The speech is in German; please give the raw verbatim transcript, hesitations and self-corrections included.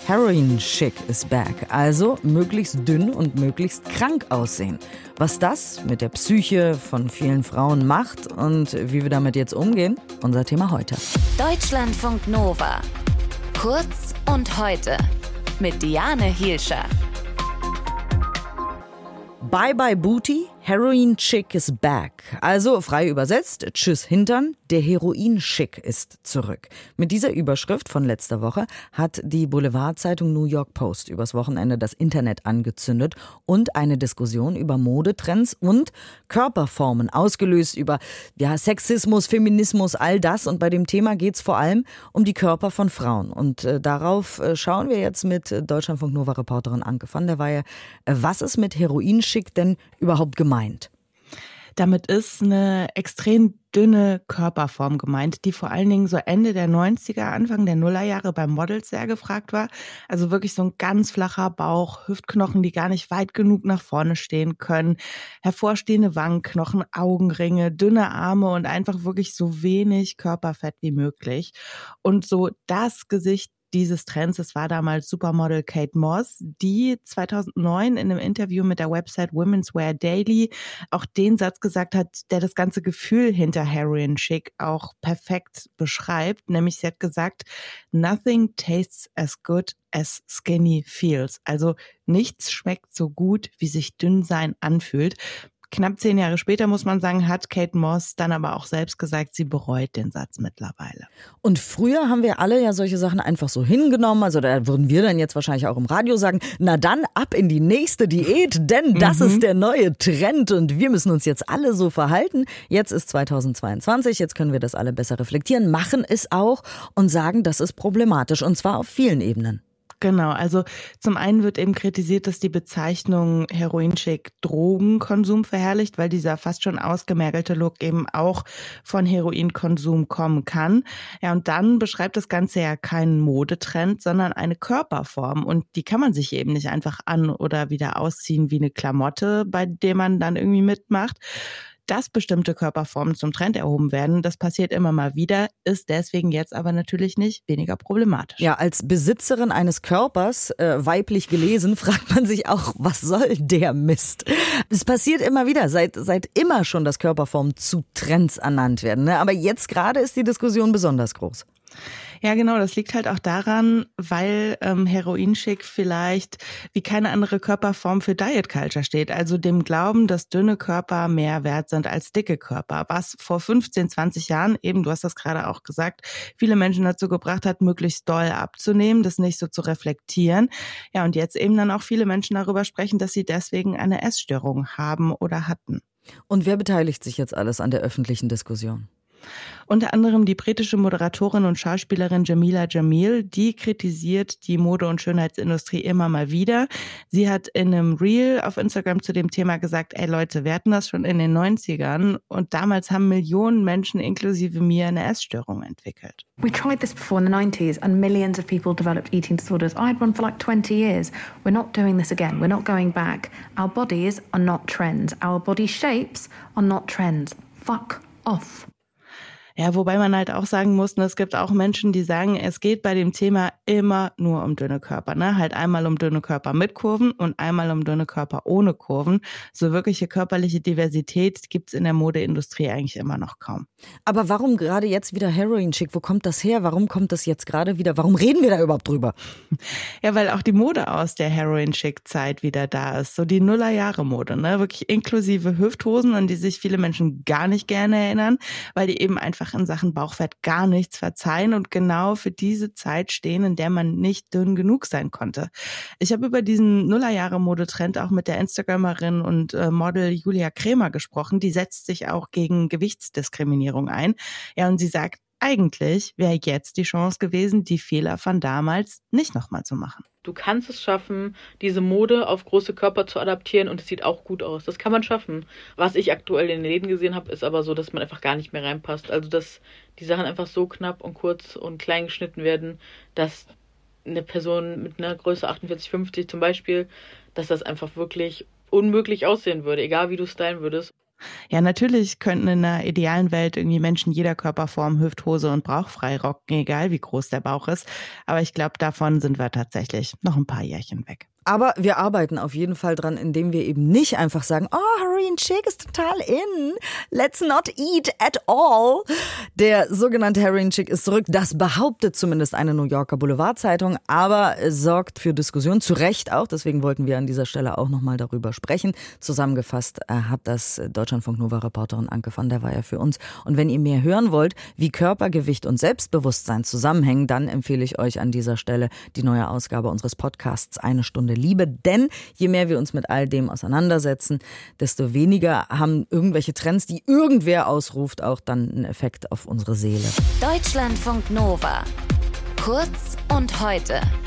Heroin Chic is back, also möglichst dünn und möglichst krank aussehen. Was das mit der Psyche von vielen Frauen macht und wie wir damit jetzt umgehen, unser Thema heute. Deutschlandfunk Nova. Kurz und heute mit Diane Hielscher. Bye bye Booty, Heroin Chic is back. Also frei übersetzt, tschüss Hintern, der Heroin-Chic ist zurück. Mit dieser Überschrift von letzter Woche hat die Boulevardzeitung New York Post übers Wochenende das Internet angezündet und eine Diskussion über Modetrends und Körperformen ausgelöst, über ja, Sexismus, Feminismus, all das. Und bei dem Thema geht es vor allem um die Körper von Frauen. Und äh, darauf äh, schauen wir jetzt mit äh, Deutschlandfunk Nova-Reporterin Anke van der Weye. Äh, was ist mit Heroin-Chic denn überhaupt gemeint? Damit ist eine extrem dünne Körperform gemeint, die vor allen Dingen so Ende der neunziger, Anfang der Nullerjahre bei Models sehr gefragt war. Also wirklich so ein ganz flacher Bauch, Hüftknochen, die gar nicht weit genug nach vorne stehen können, hervorstehende Wangenknochen, Augenringe, dünne Arme und einfach wirklich so wenig Körperfett wie möglich. Und so das Gesicht dieses Trends, es war damals Supermodel Kate Moss, die zweitausendneun in einem Interview mit der Website Women's Wear Daily auch den Satz gesagt hat, der das ganze Gefühl hinter Heroin Chic auch perfekt beschreibt. Nämlich sie hat gesagt, nothing tastes as good as skinny feels. Also nichts schmeckt so gut, wie sich dünn sein anfühlt. Knapp zehn Jahre später, muss man sagen, hat Kate Moss dann aber auch selbst gesagt, sie bereut den Satz mittlerweile. Und früher haben wir alle ja solche Sachen einfach so hingenommen. Also da würden wir dann jetzt wahrscheinlich auch im Radio sagen, na dann ab in die nächste Diät, denn das mhm. ist der neue Trend und wir müssen uns jetzt alle so verhalten. Jetzt ist zweitausendzweiundzwanzig, jetzt können wir das alle besser reflektieren, machen es auch und sagen, das ist problematisch und zwar auf vielen Ebenen. Genau, also zum einen wird eben kritisiert, dass die Bezeichnung Heroin-Chic Drogenkonsum verherrlicht, weil dieser fast schon ausgemergelte Look eben auch von Heroinkonsum kommen kann. Ja, und dann beschreibt das Ganze ja keinen Modetrend, sondern eine Körperform und die kann man sich eben nicht einfach an- oder wieder ausziehen wie eine Klamotte, bei der man dann irgendwie mitmacht. Dass bestimmte Körperformen zum Trend erhoben werden, das passiert immer mal wieder, ist deswegen jetzt aber natürlich nicht weniger problematisch. Ja, als Besitzerin eines Körpers, äh, weiblich gelesen, fragt man sich auch, was soll der Mist? Es passiert immer wieder, seit, seit immer schon, dass Körperformen zu Trends ernannt werden. Ne? Aber jetzt gerade ist die Diskussion besonders groß. Ja, genau, das liegt halt auch daran, weil ähm, Heroin-Chic vielleicht wie keine andere Körperform für Diet Culture steht. Also dem Glauben, dass dünne Körper mehr wert sind als dicke Körper. Was vor fünfzehn, zwanzig Jahren, eben, du hast das gerade auch gesagt, viele Menschen dazu gebracht hat, möglichst doll abzunehmen, das nicht so zu reflektieren. Ja, und jetzt eben dann auch viele Menschen darüber sprechen, dass sie deswegen eine Essstörung haben oder hatten. Und wer beteiligt sich jetzt alles an der öffentlichen Diskussion? Unter anderem die britische Moderatorin und Schauspielerin Jamila Jamil, die kritisiert die Mode- und Schönheitsindustrie immer mal wieder. Sie hat in einem Reel auf Instagram zu dem Thema gesagt, ey Leute, wir hatten das schon in den neunzigern und damals haben Millionen Menschen inklusive mir eine Essstörung entwickelt. We tried this before in the nineties and millions of people developed eating disorders. I had one for like twenty years. We're not doing this again. We're not going back. Our bodies are not trends. Our body shapes are not trends. Fuck off. Ja, wobei man halt auch sagen muss, es gibt auch Menschen, die sagen, es geht bei dem Thema immer nur um dünne Körper. Ne? Halt einmal um dünne Körper mit Kurven und einmal um dünne Körper ohne Kurven. So wirkliche körperliche Diversität gibt's in der Modeindustrie eigentlich immer noch kaum. Aber warum gerade jetzt wieder Heroin-Chic? Wo kommt das her? Warum kommt das jetzt gerade wieder? Warum reden wir da überhaupt drüber? Ja, weil auch die Mode aus der Heroin-Chic-Zeit wieder da ist. So die Nullerjahre-Mode, ne? Wirklich inklusive Hüfthosen, an die sich viele Menschen gar nicht gerne erinnern, weil die eben einfach in Sachen Bauchfett gar nichts verzeihen und genau für diese Zeit stehen, in der man nicht dünn genug sein konnte. Ich habe über diesen Nullerjahre-Modetrend auch mit der Instagramerin und äh, Model Julia Kremer gesprochen. Die setzt sich auch gegen Gewichtsdiskriminierung ein. Ja, und sie sagt, eigentlich wäre jetzt die Chance gewesen, die Fehler von damals nicht nochmal zu machen. Du kannst es schaffen, diese Mode auf große Körper zu adaptieren und es sieht auch gut aus. Das kann man schaffen. Was ich aktuell in den Läden gesehen habe, ist aber so, dass man einfach gar nicht mehr reinpasst. Also dass die Sachen einfach so knapp und kurz und klein geschnitten werden, dass eine Person mit einer Größe achtundvierzig, fünfzig zum Beispiel, dass das einfach wirklich unmöglich aussehen würde, egal wie du stylen würdest. Ja, natürlich könnten in einer idealen Welt irgendwie Menschen jeder Körperform Hüfthose und bauchfrei rocken, egal wie groß der Bauch ist. Aber ich glaube, davon sind wir tatsächlich noch ein paar Jährchen weg. Aber wir arbeiten auf jeden Fall dran, indem wir eben nicht einfach sagen, oh, Heroin Chic ist total in. Let's not eat at all. Der sogenannte Heroin Chic ist zurück. Das behauptet zumindest eine New Yorker Boulevardzeitung, aber es sorgt für Diskussion, zu Recht auch. Deswegen wollten wir an dieser Stelle auch nochmal darüber sprechen. Zusammengefasst hat das Deutschlandfunk-Nova-Reporterin Anke van der Weyer für uns. Und wenn ihr mehr hören wollt, wie Körpergewicht und Selbstbewusstsein zusammenhängen, dann empfehle ich euch an dieser Stelle die neue Ausgabe unseres Podcasts Eine Stunde Liebe, denn je mehr wir uns mit all dem auseinandersetzen, desto weniger haben irgendwelche Trends, die irgendwer ausruft, auch dann einen Effekt auf unsere Seele. Deutschlandfunk Nova. Kurz und heute.